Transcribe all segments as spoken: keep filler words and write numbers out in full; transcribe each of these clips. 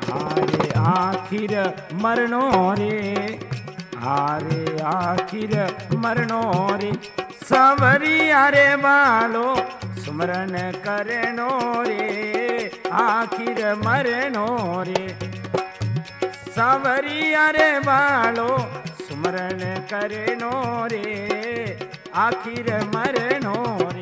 हारे आखिर मरनो रे, हारे आखिर मरनो रे, सांवरिया रे बालो सुमरन करनो रे, आखिर मरनो रे, सांवरिया रे बालो सुमरन करनो रे, आखिर मरनो रे।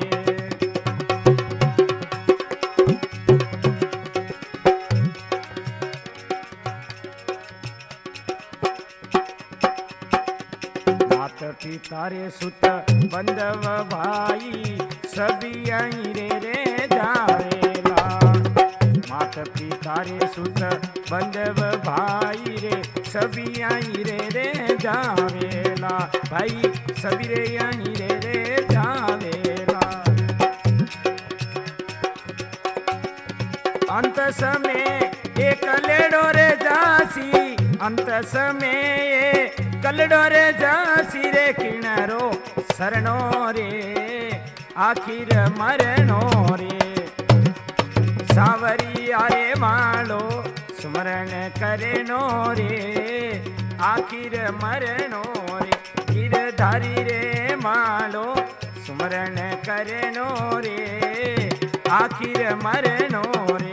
मात पिता रे सुत बंधव भाई सभी यहीं रे रे जावेला, मात पिता रे सुत बंधव भाई रे सभी यहीं रे रे जावेला, भाई सभी रे यहीं रे रे जावेला। अंत समय एक लेडो रे जासी, अंत समय कलडो रे जासी रे किणरो शरणो रे, आखिर मरनो रे, सांवरिया रे मालो सुमरण करनो रे, आखिर मरनो रे, गिरधारी रे मालो सुमरण करनो रे, आखिर मरनो रे।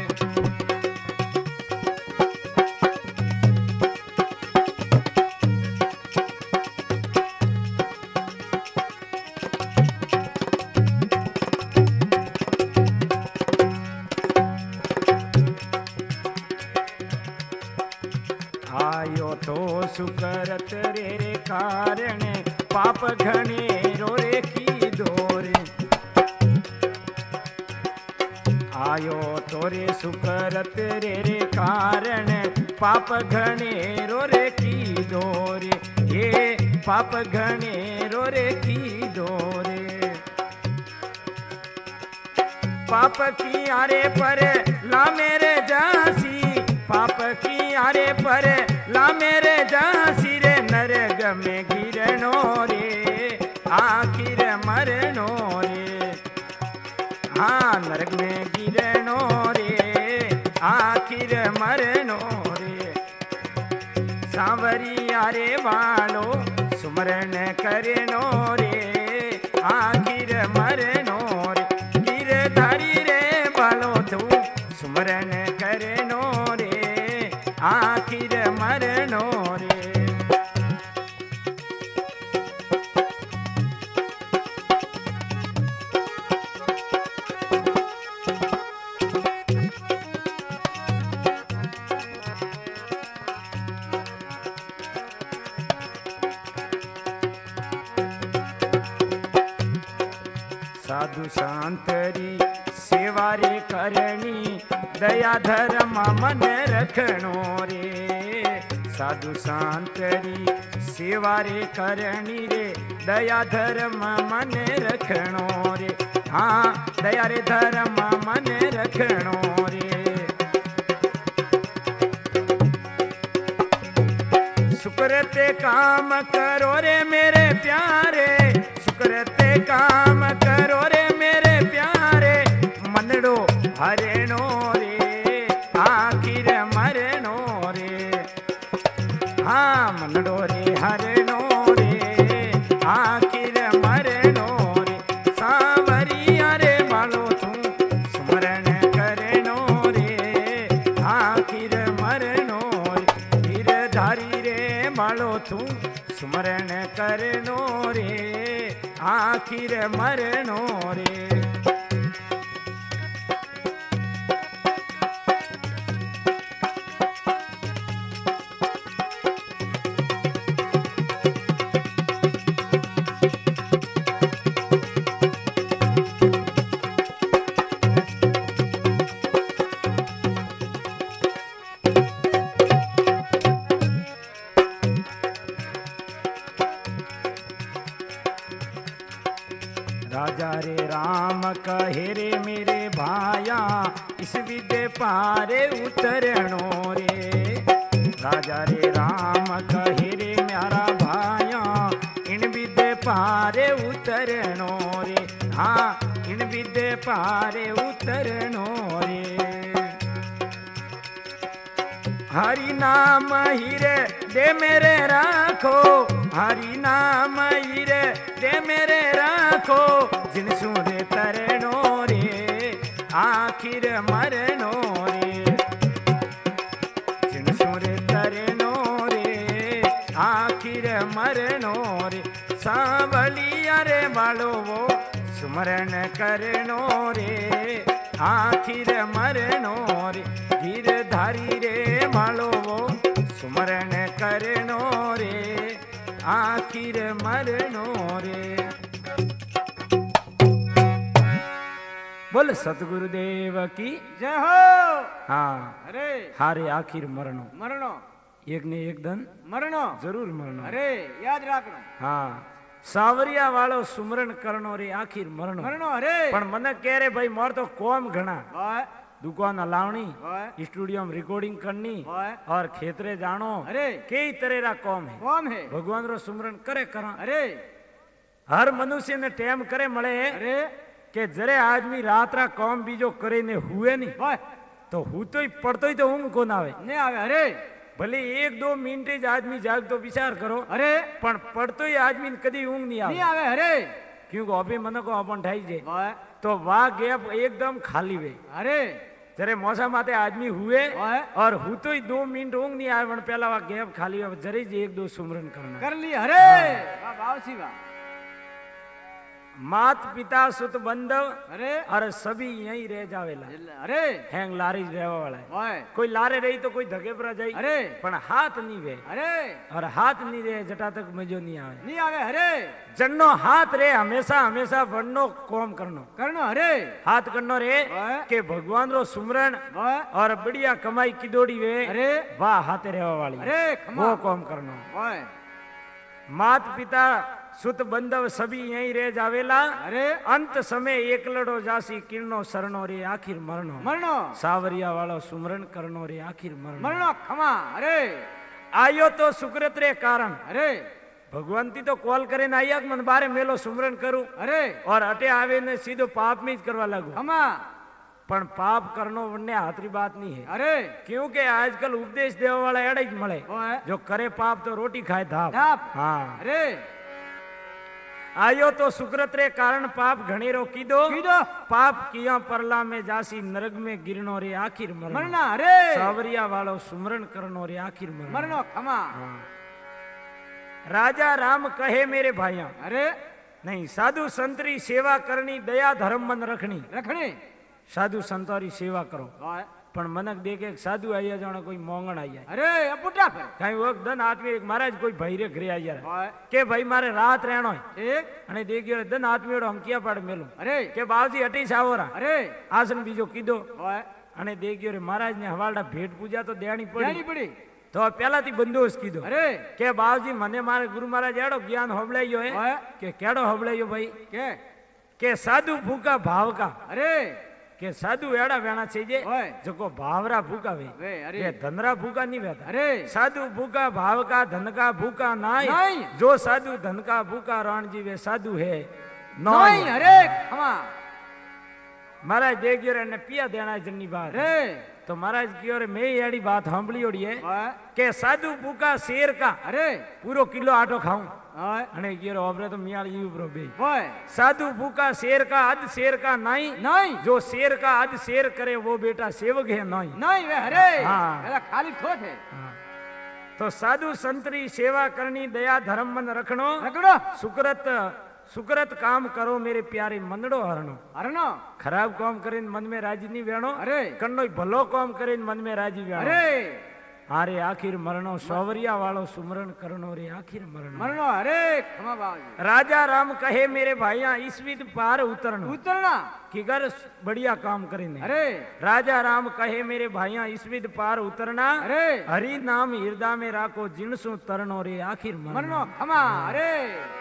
आयो तो सुकरत रे रे कारण पाप घने रो रे की दोरे, आयो तो रे सुकरत रे रे कारण पाप घने रो रे की दोरे, ये पाप घने रो रे की दोरे। पाप की आरे पर ला मेरे जासी, पाप की आरे पर ला मेरे जासी रे, नरक में गिरनो रे, आखिर मरनो रे, हाँ नरक में गिरनो रे, आखिर मरनो रे, सांवरिया रे वालो सुमरण करनो रे, आखिर मरनो रे, गिरधारी रे वालो तू सुमरण करनो रे, आखिर मरनो रे। साधु शांतरी सेवा रे करनी, दया धर्म मन रखनो रे, साधु शांतरी सेवा रे करनी रे, दया धर्म मन रखनो रे, हाँ दया रे धर्म मन रखनो रे। सुकृते काम करो रे मेरे प्यारे, सुकृते काम करो रे मेरे प्यारे, मनड़ो हरेणो रे, आखिर मरनो रे, हाँ मनड़ो रे हरेणो रे, आखिर मरनो रे, सांवरिया रे मालो तू सुमरण करनो रे, आखिर मरनो रे, गिरधारी रे मालो तू सुमरण करनो रे, आखिर मरनो रे। राजा रे राम कहे रे मेरे भाया, इस विद्य पारे उतरणो रे, राजा रे राम कहे रे मेरा भाया, इन विद्य पारे उतरणो रे, हाँ इन विद्य पारे उतरणो रे। हरि नाम हीरे दे मेरे राखो, हरि नाम हीरे दे मेरे राखो, जिनसू रे तरनो रे आखिर मरनो रे, जिनसू रे तरनो रे आखिर मरनो रे, सांवलिया रे बालो वो सुमरण करनो रे आखिर मरनो रे, गिरधारी रे बालो वो सुमरण करनो रे आखिर मरनो रे। बोल सतगुरुदेव की जय हो। हाँ अरे हारे आखिर मरणो मरणो एक ने एक दिन मरणो जरूर मरणो। अरे याद रखना। हाँ सावरिया वालो सुमरण करनो रे आखिर मरणो मरणो। अरे पण मने कह रे भाई मोर तो कोम घना वाह दुकान लावनी वाह स्टूडियो में रिकॉर्डिंग करनी वाह और खेतरे जानो अरे कई तरह रा कौम है कौन है भगवान रो सुमरण करे करा। अरे हर मनुष्य ने टेम करे मळे अरे के जरे आदमी रात रा कौम बीजो करे ने हुए नहीं वाह तो हूँ तो ही पड़तो ही तो ऊँग को ना आवे नहीं आवे। अरे भले एक दो मिनट ज आदमी जाग तो विचार करो अरे पण पड़तो ही आदमी ने कदी ऊँग नहीं नहीं आवे आवे। अरे क्योंकि अभी मन को अपन ठाई जे वाह तो वाह गैप एकदम खाली वे अरे जरे मौसम माते आदमी हुए वाह और हूँ तो ही दो मिनट ऊँग नहीं आवे पण पहला वाह गैप खाली वे जरे जी एक दो सुमरन करना कर ली। अरे वाह बावसी वाह। मात पिता सुत बंधव अरे और सभी यहीं रह जावेला अरे हैंग लारी रहवा वाला है। वाह कोई लारे रही तो कोई धके पर जाई अरे पण हाथ नहीं वे अरे और हाथ नहीं रहे जटा तक मजो नहीं आवे। नहीं आवे। अरे जन्नो हाथ रे हमेशा हमेशा वरनो कोम करनो करनो। अरे हाथ करनो रे वाह के भगवान रो सुमरण वाह और बढ़िया कमाई की दौड़ी वे अरे वाह हाथे रहवा वाली अरे खमा वो कोम करनो। वाह मात पिता सुत बंधव सभी यहीं रह जावेला अरे अंत समय एकलड़ो जासी किरणो सरनो रे आखिर मरनो मरणो सावरिया वालो सुमरण करनो रे आखिर मरनो। मरणो खमा। अरे आयो तो सुकृत रे कारण अरे भगवंती तो कॉल करे ना आया मन बारे मेलो सुमरण करूं अरे और अटे आवे ने सीधो पाप में ज करवा लगू खमा पण पाप करनो वन्ने हाथरी बात नहीं है। अरे क्योंकि आजकल उपदेश देवा वाला एड़े ज मळे वाह जो करे पाप तो रोटी खाए धाप। धाप। हाँ अरे आयो तो सुकृत रे कारण पाप घणेरो कीदो कीदो पाप किया परला में जासी नरक में गिरनो रे आखिर मरनो। मरना। अरे सावरिया वालो सुमरण करनो रे आखिर मरनो। मरनो खमा। हाँ। राजा राम कहे मेरे भाइयों अरे नहीं साधु संतरी सेवा करनी दया धर्म मन रखनी रखनी साधु संतोरी सेवा करो वाह पण मनक देखे एक साधु आया जाने कोई मोंगण आया अरे अपुटा पर कहीं वो दन आदमी एक महाराज कोई भाई रे घरे आया वाह के भाई मारे रात रहनो है ठीक अने देखियो दन आदमी ओडो अंकिया पाड़ मेलो अरे के बावजी हटी सावरा अरे आसन बीजो कीधो वाह अने देखियो रे महाराज ने हवालडा भेट पूजा तो देनी पड़ी जानी पड़ी तो पहला थी बंदोबस्त कीधो अरे के बावजी मने मारे गुरु महाराज एड़ो ज्ञान होबलायो है वाह के केड़ो होबलायो भाई के के साधु भूखा भाव का अरे के साधु एड़ा वेणा छे ओए जको भावरा भूखा वे वे अरे ये धनरा भूखा नहीं वेता अरे साधु भूखा भाव का धन का भूखा नाई नहीं। जो साधु धन का भूखा रणजी वे साधु है नहीं। अरे खमा। महाराज देखियो रे ने पिया देना जन्नी बात अरे तो महाराज कियो रे मैं एड़ी बात सांभળી ओड़ी है वाह के साधु भूखा शेर का अरे पूरो किलो आटो खाऊं वाह अने कियो रे ओबरे तो मियाल यू ब्रो बे वाह साधु भूखा शेर का अध शेर का नहीं नहीं जो शेर का अध शेर करे वो बेटा सेवक है नहीं। नहीं वे अरे हाँ। मेरा खाली थोट है हाँ। तो साधु संतरी सेवा करनी दया धर्म मन रखनो रगड़ो सुकृत सुकृत काम करो मेरे प्यारे मनड़ो हरणो अरनो खराब काम करे मन में राजी नहीं वेणो अरे कन्नो भलो काम करे मन में राजी वेणो अरे हारे आखिर मरणो सौवरिया वालो सुमरण करनो रे आखिर मरणो मरनो। अरे खमा बाबा राजा राम कहे मेरे भाइया ईसवीत पार उतरनो उतरना कि घर बढ़िया काम करेंगे। अरे राजा राम कहे मेरे भाइया ईसवीत पार उतरना अरे हरि नाम हृदय में राखो जिनसु तरनो रे आखिर मरणो। मरनो खमा। अरे